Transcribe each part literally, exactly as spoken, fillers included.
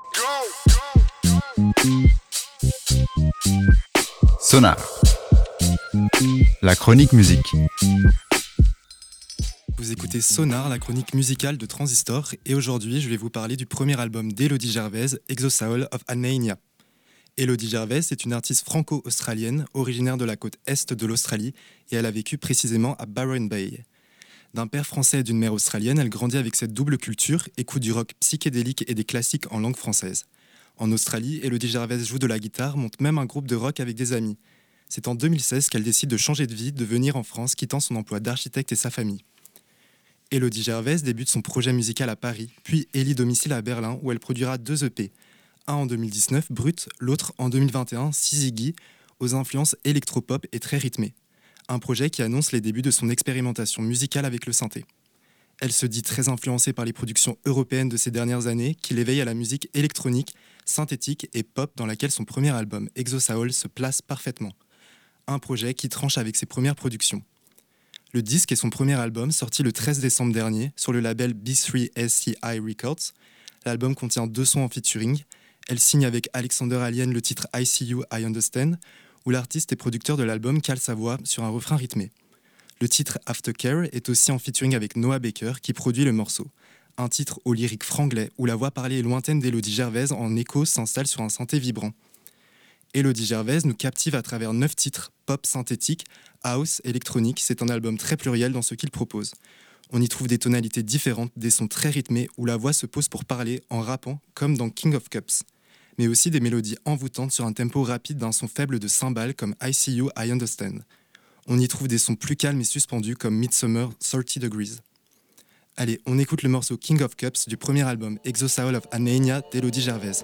Sonar, la chronique musique. Vous écoutez Sonar, la chronique musicale de Transistor, et aujourd'hui je vais vous parler du premier album d'Elodie Gervais, Exosoul of Anania. Elodie Gervais est une artiste franco-australienne, originaire de la côte est de l'Australie, et elle a vécu précisément à Byron Bay. D'un père français et d'une mère australienne, elle grandit avec cette double culture, écoute du rock psychédélique et des classiques en langue française. En Australie, Elodie Gervais joue de la guitare, monte même un groupe de rock avec des amis. C'est en deux mille seize qu'elle décide de changer de vie, de venir en France, quittant son emploi d'architecte et sa famille. Elodie Gervais débute son projet musical à Paris, puis élit domicile à Berlin, où elle produira deux E P. Un en deux mille dix-neuf, Brut, l'autre en deux mille vingt et un, Sizigi, aux influences électropop et très rythmées. Un projet qui annonce les débuts de son expérimentation musicale avec le synthé. Elle se dit très influencée par les productions européennes de ces dernières années, qui l'éveillent à la musique électronique, synthétique et pop dans laquelle son premier album, Exosoul, se place parfaitement. Un projet qui tranche avec ses premières productions. Le disque est son premier album, sorti le treize décembre dernier, sur le label B trois S C I Records. L'album contient deux sons en featuring. Elle signe avec Alexander Alien le titre I See You, I Understand, où l'artiste et producteur de l'album cale sa voix sur un refrain rythmé. Le titre Aftercare est aussi en featuring avec Noah Baker, qui produit le morceau. Un titre au lyrique franglais, où la voix parlée et lointaine d'Elodie Gervais en écho s'installe sur un synthé vibrant. Elodie Gervais nous captive à travers neuf titres, pop synthétique, house, électronique. C'est un album très pluriel dans ce qu'il propose. On y trouve des tonalités différentes, des sons très rythmés, où la voix se pose pour parler en rappant, comme dans King of Cups. Mais aussi des mélodies envoûtantes sur un tempo rapide d'un son faible de cymbales comme I See You, I Understand. On y trouve des sons plus calmes et suspendus comme Midsummer, thirty degrees. Allez, on écoute le morceau King of Cups du premier album Exosoul of Anania d'Elodie Gervais.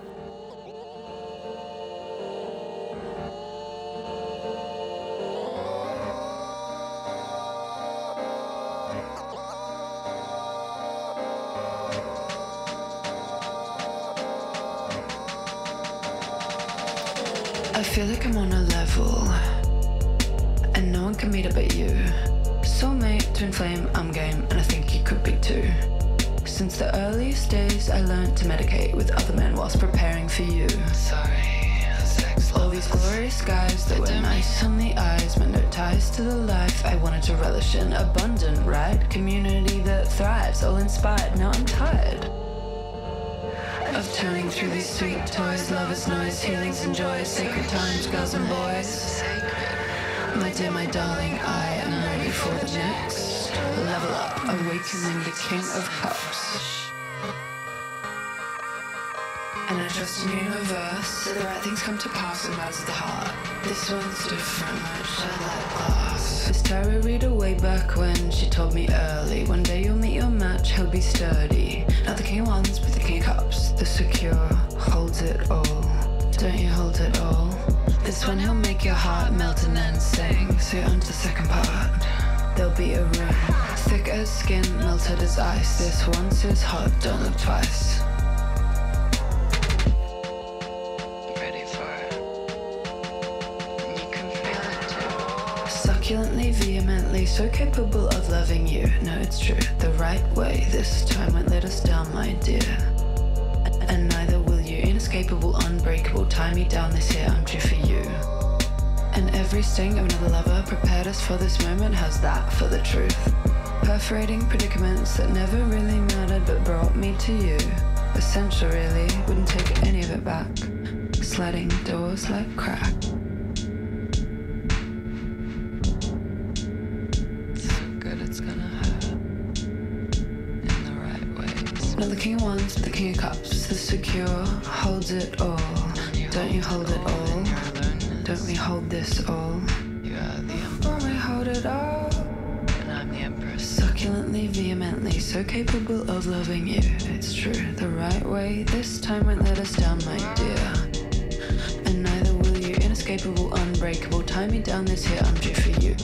I feel like I'm on a level, and no one can meet it but you. Soulmate, twin flame, I'm game, and I think you could be too. Since the earliest days, I learned to medicate with other men whilst preparing for you. Sorry, sex all these glorious skies that were nice on the eyes, but no ties to the life I wanted to relish in. Abundant, right? Community that thrives, all inspired. Now I'm tired of turning through these sweet toys, lovers' noise, healings and joys, sacred times, girls and boys. My dear, my darling, I am ready for the next level up, awakening the King of Cups. And I trust in the universe that the right things come to pass in matters of the heart. This one's different, shed like glass. This tarot reader way back when she told me early, one day you'll meet your match, he'll be sturdy. Not the king of wands, but the king of cups. The secure holds it all. Don't you hold it all? This one he'll make your heart melt and then sing. So on to the second part. There'll be a ring, thick as skin, melted as ice. This once is hot, don't look twice. Succulently, vehemently, so capable of loving you. No, it's true, the right way. This time won't let us down, my dear. And neither will you. Inescapable, unbreakable. Tie me down this here, I'm due for you. And every sting of another lover prepared us for this moment. How's that for the truth? Perforating predicaments that never really mattered but brought me to you. Essential, really, wouldn't take any of it back. Sliding doors like crack. Not the king of wands, but the king of cups. The secure holds it all. Don't you hold it all? Don't we hold this all? You are the emperor. Don't we hold it all? And I'm the empress. Succulently, vehemently, so capable of loving you. It's true, the right way. This time won't let us down, my dear. And neither will you. Inescapable, unbreakable. Tie me down this here, I'm due for you.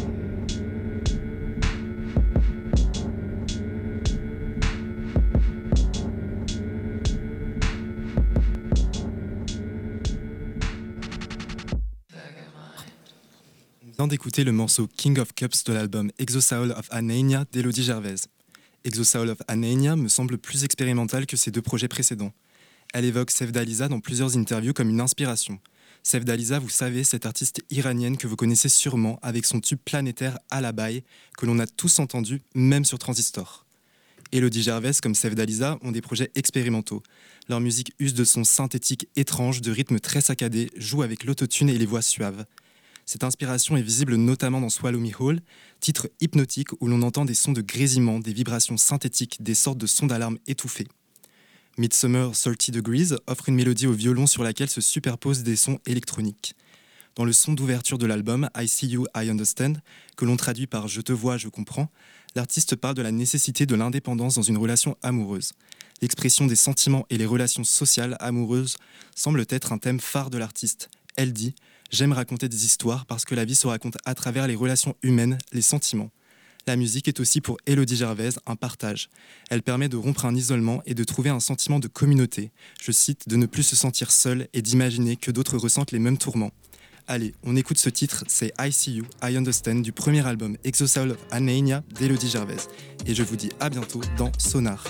On vient d'écouter le morceau King of Cups de l'album Exosoul of Anania d'Elodie Gervais. Exosoul of Anania me semble plus expérimental que ses deux projets précédents. Elle évoque Sevdaliza dans plusieurs interviews comme une inspiration. Sevdaliza, vous savez, cette artiste iranienne que vous connaissez sûrement avec son tube planétaire Alabai, que l'on a tous entendu, même sur Transistor. Elodie Gervais, comme Sevdaliza, ont des projets expérimentaux. Leur musique use de sons synthétiques étranges, de rythmes très saccadés, joue avec l'autotune et les voix suaves. Cette inspiration est visible notamment dans Swallow Me Whole, titre hypnotique où l'on entend des sons de grésillement, des vibrations synthétiques, des sortes de sons d'alarme étouffés. Midsummer thirty Degrees offre une mélodie au violon sur laquelle se superposent des sons électroniques. Dans le son d'ouverture de l'album I See You, I Understand, que l'on traduit par Je te vois, je comprends, l'artiste parle de la nécessité de l'indépendance dans une relation amoureuse. L'expression des sentiments et les relations sociales amoureuses semblent être un thème phare de l'artiste. Elle dit « J'aime raconter des histoires parce que la vie se raconte à travers les relations humaines, les sentiments. » La musique est aussi pour Elodie Gervais un partage. Elle permet de rompre un isolement et de trouver un sentiment de communauté. Je cite, de ne plus se sentir seul et d'imaginer que d'autres ressentent les mêmes tourments. Allez, on écoute ce titre, c'est I See You, I Understand du premier album Exosoul of Anania d'Elodie Gervais. Et je vous dis à bientôt dans Sonar.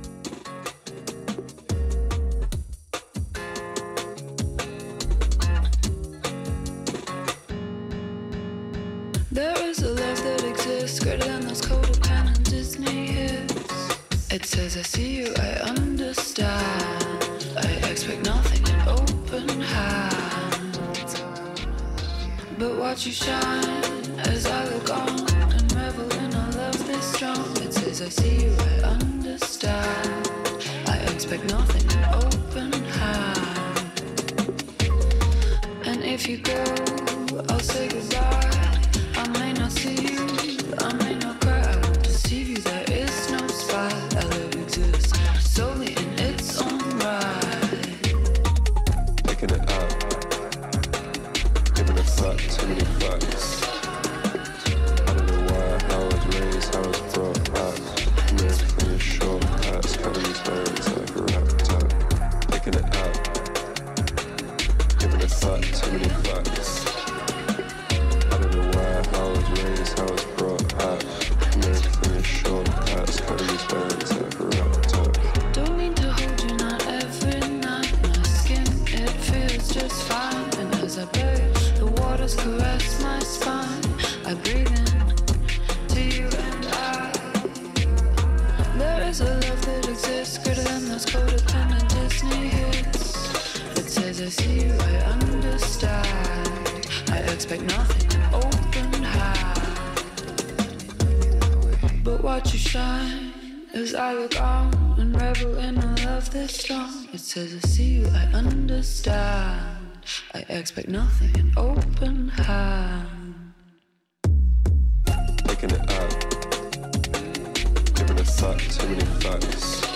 There is a love that exists greater than those codependent Disney hits. It says I see you, I understand. I expect nothing in open hands, but watch you shine as I look on and revel in a love this strong. It says I see you, I understand. I expect nothing in open hand, and if you go, I'll say goodbye. I may not see you, I may not cry, I won't deceive you, there is no spy. Our love exists solely in its own right. Picking it up, giving a fuck, too many fucks. I don't know why, how I was raised, how I was brought up. Live from your shortcuts, cover these words like a wrapped up. Picking it up, giving a fuck, too many fucks. How I was raised, how I was brought up. Live from your shortcuts, cover these words like a wrapped up. Don't mean to hold you, not every night. My skin, it feels just fine. And as I bathe, the waters caress my spine. I breathe in to you and I. There is a love that exists greater than those codependent Disney hits. It says I see you, I understand. I expect nothing in open hand, but watch you shine as I look on and revel in a love this strong. It says I see you, I understand. I expect nothing in open hand. Picking it up, giving a fuck, too many fucks.